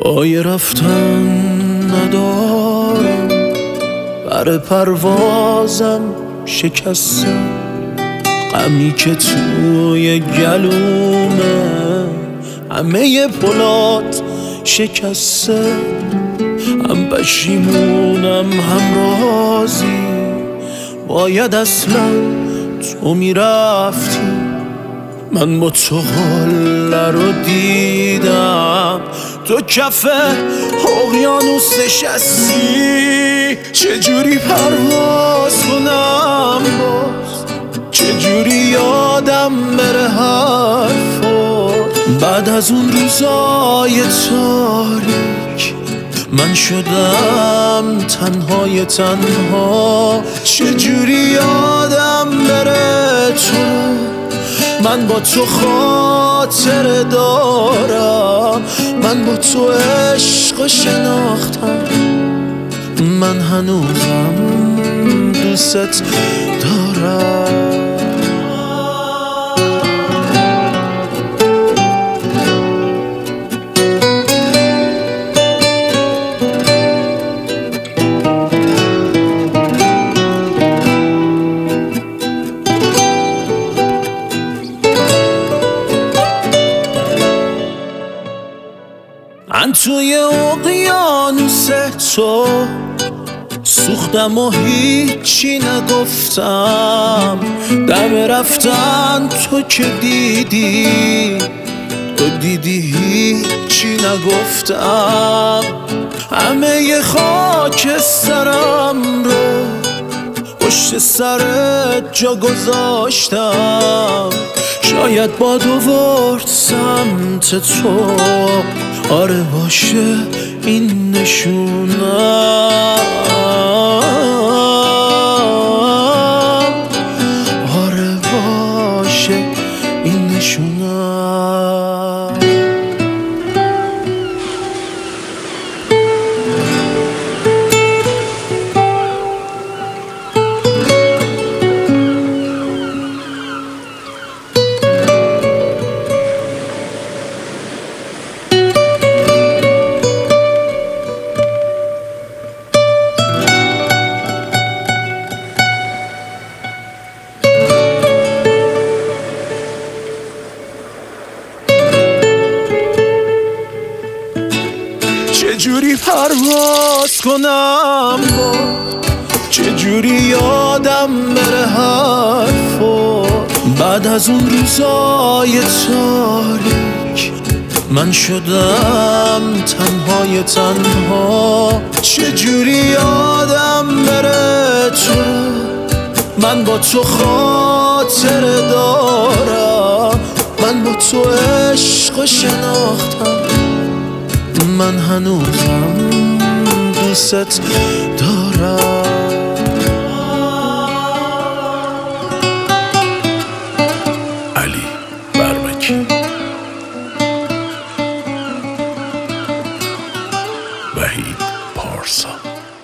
پای رفتن ندارم، بر پروازم شکستم، غمی که توی گلومه همه پلات شکسته. هم پشیمونم هم راضی، باید اصلا تو میرفتی. من با تو قله رو دیدم، تو کف اقیانوس نشستی. چجوری پرواز کنم باز، چجوری یادم بره حرفات. بعد از اون روزای تاریک من شدم تنهای تنها. چجوری یادم بره تو، من با تو خاطره دارم، من با تو عشق شناختم. من هنوزم دوست دارم. من توی اقیانوس تو سوختم و هیچی نگفتم. دم رفتن تو که دیدی، تو دیدی هیچی نگفتم. همه خاک سرم رو پشت سرت جا گذاشتم. شاید باد آورد سمت تو، آره باشه این نشونم، آره باشه این نشونم. چجوری پرواز کنم با، چجوری یادم بره حرفات. بعد از اون روزای تاریک من شدم تنهای تنها. چجوری یادم بره تو، من با تو خاطره دارم، من با تو عشق شناختم. من هنوزم دوست دارم. علی برمکی، وحید پارسا.